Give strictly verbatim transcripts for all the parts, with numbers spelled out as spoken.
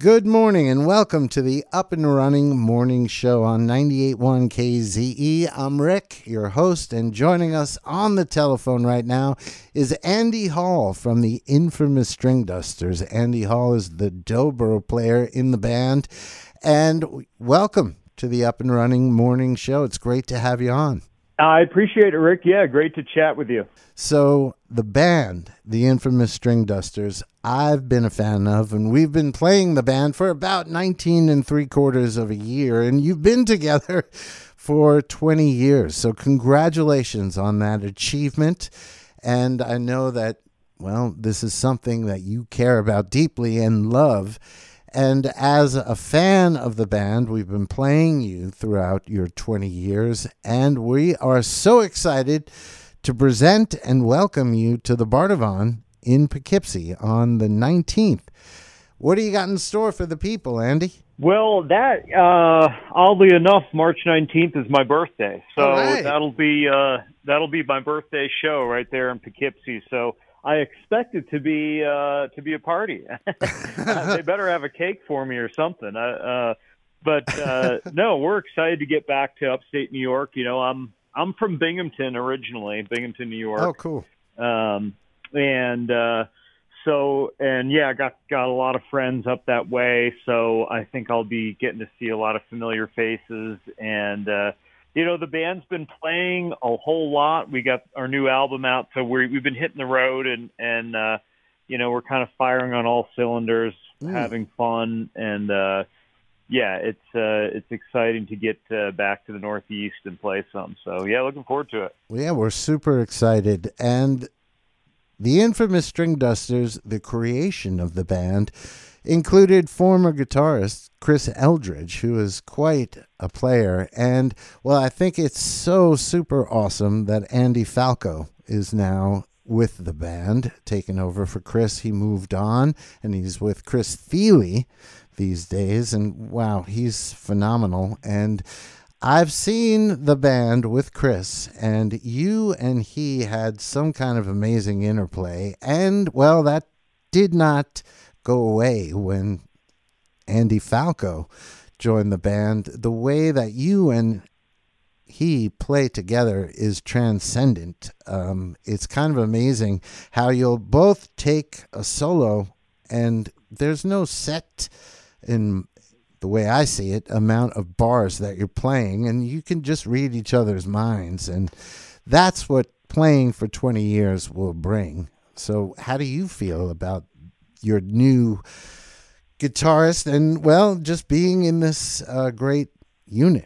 Good morning and welcome to the Up and Running Morning Show on ninety-eight point one K Z E. I'm Rick, your host, and joining us on the telephone right now is Andy Hall from the infamous String Dusters. Andy Hall is the dobro player in the band, and welcome to the Up and Running Morning Show. It's great to have you on. I appreciate it, Rick. Yeah, great to chat with you. So the band, the infamous String Dusters, I've been a fan of, and we've been playing the band for about nineteen and three quarters of a year, and you've been together for twenty years. So congratulations on that achievement. And I know that, well, this is something that you care about deeply and love. And as a fan of the band, we've been playing you throughout your twenty years, and we are so excited to present and welcome you to the Bardavon in Poughkeepsie on the nineteenth. What do you got in store for the people, Andy? Well, that, uh, oddly enough, March nineteenth is my birthday. So right. that'll be uh, that'll be my birthday show right there in Poughkeepsie. So I expect it to be uh, to be a party. They better have a cake for me or something. Uh, but uh, no, we're excited to get back to upstate New York. You know, I'm I'm from Binghamton originally, Binghamton, New York. Oh, cool. Um, and uh, so, and yeah, I got got a lot of friends up that way. So I think I'll be getting to see a lot of familiar faces. And uh, you know, the band's been playing a whole lot. We got our new album out, so we we've been hitting the road, and and uh, you know, we're kind of firing on all cylinders, mm. having fun, and uh, yeah, it's uh, it's exciting to get uh, back to the Northeast and play some. So yeah, looking forward to it. Well, yeah, we're super excited. And the infamous String Dusters, the creation of the band, included former guitarist Chris Eldridge, who is quite a player. And, well, I think it's so super awesome that Andy Falco is now with the band, taking over for Chris. He moved on, and he's with Chris Thile these days. And, wow, he's phenomenal. And I've seen the band with Chris, and you and he had some kind of amazing interplay. And, well, that did not go away when Andy Falco joined the band. The way that you and he play together is transcendent. Um, it's kind of amazing how you'll both take a solo, and there's no set, in the way I see it, amount of bars that you're playing, and you can just read each other's minds, and that's what playing for twenty years will bring. So how do you feel about your new guitarist and, well, just being in this uh, great unit?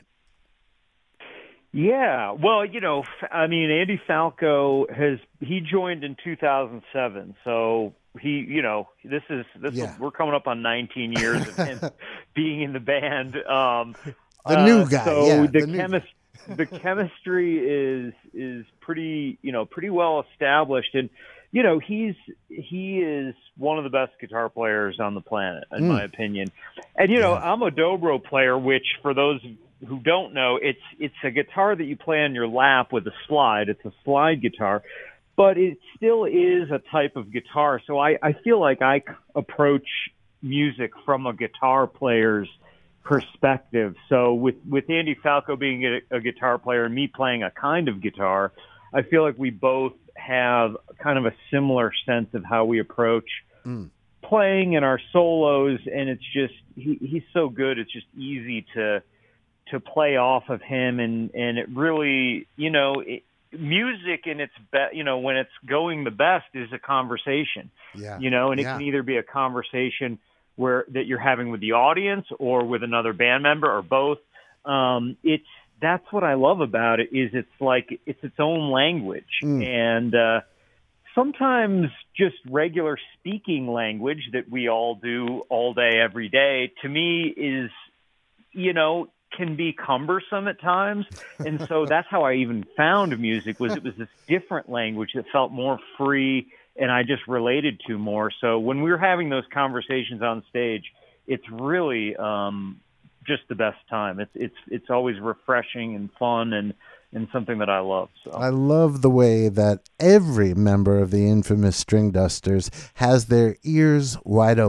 Yeah, well, you know, I mean, Andy Falco has, he joined in two thousand seven, so he, you know, this is, this yeah. we're coming up on nineteen years of him being in the band. Um, the new guy, uh, so yeah. the, the, chemist, the chemistry is, is pretty, you know, pretty well established, and you know, he's he is one of the best guitar players on the planet, in mm. my opinion. And you know, yeah. I'm a dobro player, which for those who don't know, it's it's a guitar that you play on your lap with a slide. It's a slide guitar, but it still is a type of guitar. So I, I feel like I approach music from a guitar player's perspective. So with, with Andy Falco being a, a guitar player and me playing a kind of guitar, I feel like we both have kind of a similar sense of how we approach mm. playing in our solos, and it's just he, he's so good. It's just easy to to play off of him, and and it really, you know, it, music in its be, you know, when it's going the best is a conversation. Yeah. You know, and it yeah. can either be a conversation where that you're having with the audience or with another band member or both. Um, it's That's what I love about it, is it's like it's its own language. Mm. And uh, sometimes just regular speaking language that we all do all day, every day, to me is, you know, can be cumbersome at times. And so that's how I even found music, was it was this different language that felt more free and I just related to more. So when we were having those conversations on stage, it's really um, just the best time. It's it's it's always refreshing and fun, and and something that I love. So I love the way that every member of the infamous String Dusters has their ears wide open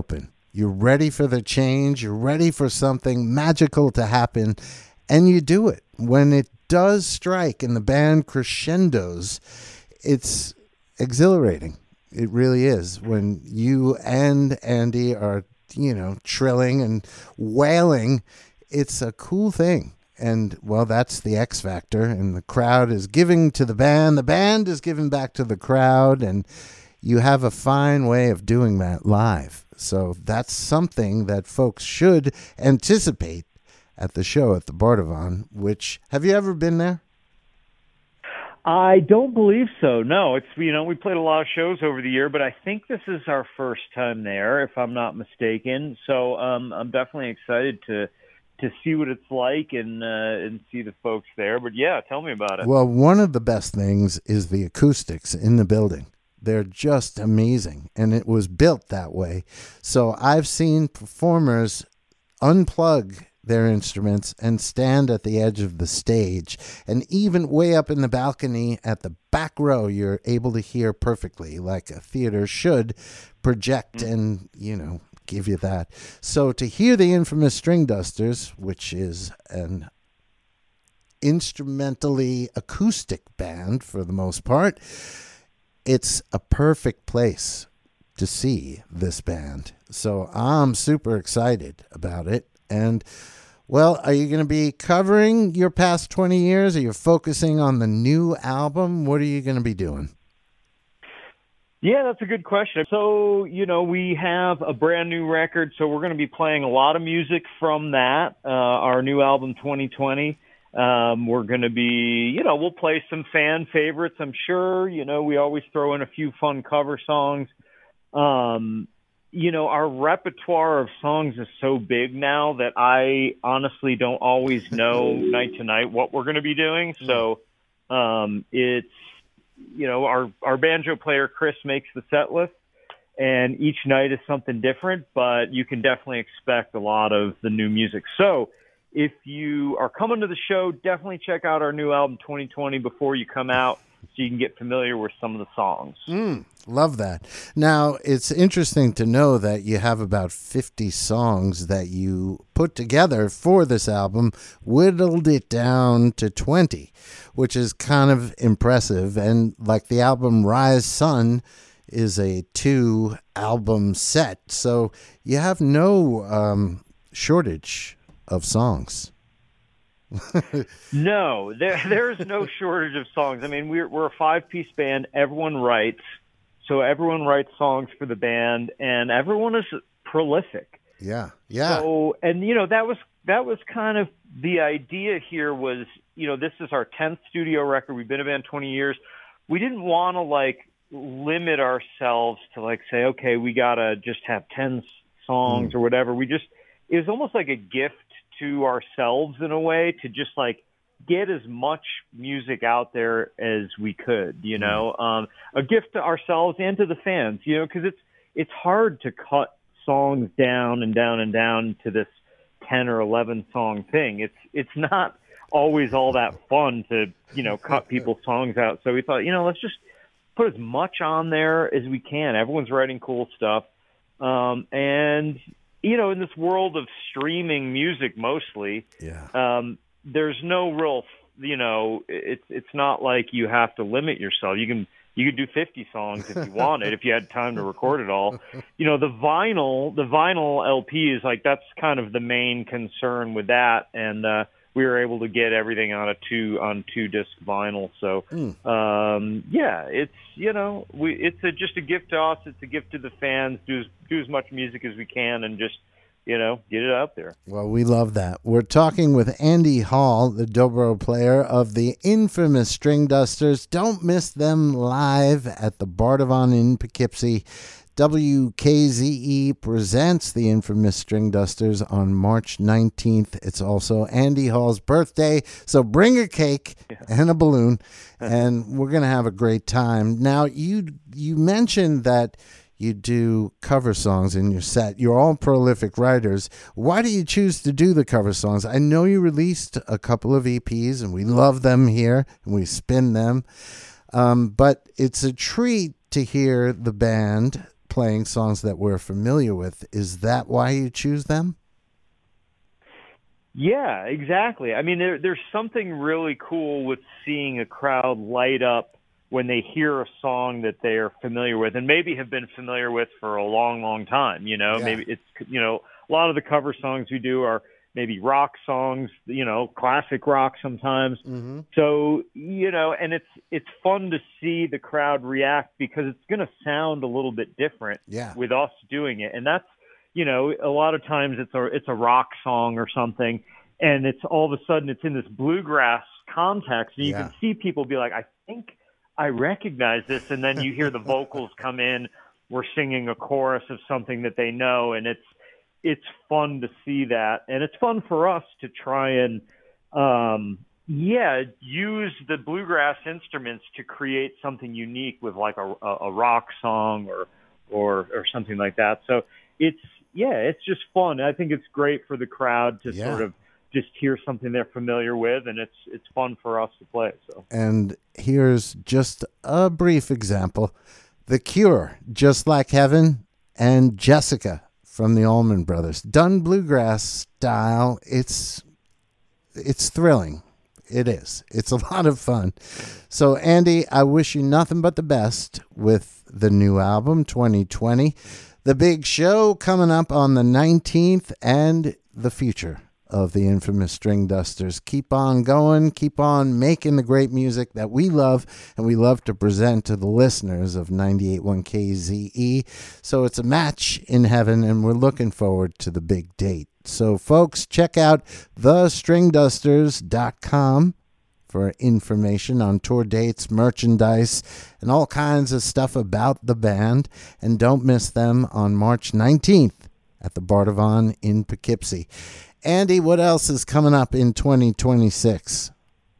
You're ready for the change. You're ready for something magical to happen, and you do it. When it does strike and the band crescendos, it's exhilarating. It really is. When you and Andy are, you know, trilling and wailing, it's a cool thing. And, well, that's the X factor, and the crowd is giving to the band. The band is giving back to the crowd, and you have a fine way of doing that live. So that's something that folks should anticipate at the show at the Bardavon, which, have you ever been there? I don't believe so. No, it's, you know, we played a lot of shows over the year, but I think this is our first time there, if I'm not mistaken. So um, I'm definitely excited to to see what it's like and uh, and see the folks there. But yeah, tell me about it. Well, one of the best things is the acoustics in the building. They're just amazing, and it was built that way. So I've seen performers unplug their instruments and stand at the edge of the stage, and even way up in the balcony at the back row, you're able to hear perfectly, like a theater should project and, you know, give you that. So to hear the infamous String Dusters, which is an instrumentally acoustic band for the most part, it's a perfect place to see this band. So I'm super excited about it. And, well, are you going to be covering your past twenty years? Are you focusing on the new album? What are you going to be doing? Yeah, that's a good question. So, you know, we have a brand new record, so we're going to be playing a lot of music from that, uh, our new album, twenty twenty. Um, we're going to be, you know, we'll play some fan favorites, I'm sure. You know, we always throw in a few fun cover songs. Um, you know, our repertoire of songs is so big now that I honestly don't always know night to night what we're going to be doing. So um, it's, you know, our, our banjo player, Chris, makes the set list, and each night is something different, but you can definitely expect a lot of the new music. So if you are coming to the show, definitely check out our new album, twenty twenty, before you come out so you can get familiar with some of the songs. Mm, love that. Now, it's interesting to know that you have about fifty songs that you put together for this album, whittled it down to twenty, which is kind of impressive. And like the album Rise Sun is a two album set, so you have no um, shortage of songs. No, there there's no shortage of songs. I mean, we're we're a five-piece band. Everyone writes, so everyone writes songs for the band, and everyone is prolific. Yeah, yeah. So, and you know, that was that was kind of the idea here. Was, you know, this is our tenth studio record. We've been a band twenty years. We didn't want to like limit ourselves to like say, okay, we gotta just have ten songs mm. or whatever. We just it was almost like a gift to ourselves in a way to just like get as much music out there as we could, you know, um, a gift to ourselves and to the fans, you know, because it's it's hard to cut songs down and down and down to this ten or eleven song thing. It's it's not always all that fun to, you know, cut people's songs out. So we thought, you know, let's just put as much on there as we can. Everyone's writing cool stuff, um, and you know, in this world of streaming music mostly, yeah. um, there's no real, you know, it's it's not like you have to limit yourself. You can you could do fifty songs if you wanted, if you had time to record it all. You know, the vinyl, the vinyl L P is like, that's kind of the main concern with that, and uh, we were able to get everything on a two on two disc vinyl. So, mm. um, yeah, it's you know, we it's a, just a gift to us. It's a gift to the fans. Do as, do as much music as we can, and just you know, get it out there. Well, we love that. We're talking with Andy Hall, the dobro player of the infamous String Dusters. Don't miss them live at the Bardavon in Poughkeepsie. W K Z E presents the infamous String Dusters on March nineteenth. It's also Andy Hall's birthday, so bring a cake yeah. and a balloon, and we're going to have a great time. Now, you you mentioned that you do cover songs in your set. You're all prolific writers. Why do you choose to do the cover songs? I know you released a couple of E Ps, and we love them here, and we spin them, um, but it's a treat to hear the band playing songs that we're familiar with. Is that why you choose them? Yeah, exactly. I mean, there, there's something really cool with seeing a crowd light up when they hear a song that they are familiar with and maybe have been familiar with for a long, long time. You know, Yeah. maybe it's, you know, a lot of the cover songs we do are maybe rock songs, you know, classic rock sometimes. Mm-hmm. So, you know, and it's, it's fun to see the crowd react because it's going to sound a little bit different Yeah. with us doing it. And that's, you know, a lot of times it's a, it's a rock song or something, and it's all of a sudden it's in this bluegrass context, and you Yeah. can see people be like, I think I recognize this. And then you hear the vocals come in, we're singing a chorus of something that they know. And it's, it's fun to see that. And it's fun for us to try and, um, yeah, use the bluegrass instruments to create something unique with like a, a rock song or, or, or something like that. So it's, yeah, it's just fun. I think it's great for the crowd to Yeah. sort of just hear something they're familiar with, and it's it's fun for us to play. So, and here's just a brief example. The Cure, Just Like Heaven, and Jessica from the Allman Brothers. Done bluegrass style. It's it's thrilling. It is. It's a lot of fun. So, Andy, I wish you nothing but the best with the new album, twenty twenty. The big show coming up on the nineteenth, and the future of the infamous String Dusters. Keep on going. Keep on making the great music that we love and we love to present to the listeners of ninety-eight point one K Z E. So it's a match in heaven, and we're looking forward to the big date. So, folks, check out the string dusters dot com for information on tour dates, merchandise, and all kinds of stuff about the band. And don't miss them on March nineteenth at the Bardavon in Poughkeepsie. Andy, what else is coming up in twenty twenty-six?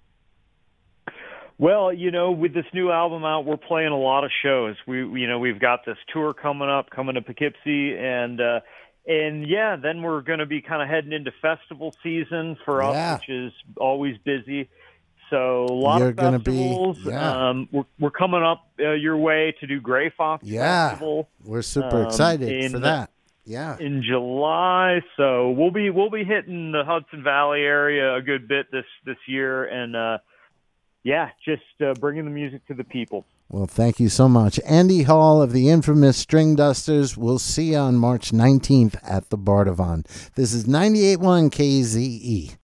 well, you know, with this new album out, we're playing a lot of shows. We, you know, we've got this tour coming up, coming to Poughkeepsie, and uh, and yeah, then we're going to be kind of heading into festival season for Yeah. us, which is always busy. So a lot You're of gonna be- festivals. yeah. Um, we're we're coming up uh, your way to do Gray Fox Yeah. Festival. We're super Um, excited in for the- that. Yeah. in July. So we'll be we'll be hitting the Hudson Valley area a good bit this this year, and uh, yeah, just uh, bringing the music to the people. Well, thank you so much. Andy Hall of the infamous String Dusters. We'll see you on March nineteenth at the Bardavon. This is ninety-eight point one K Z E.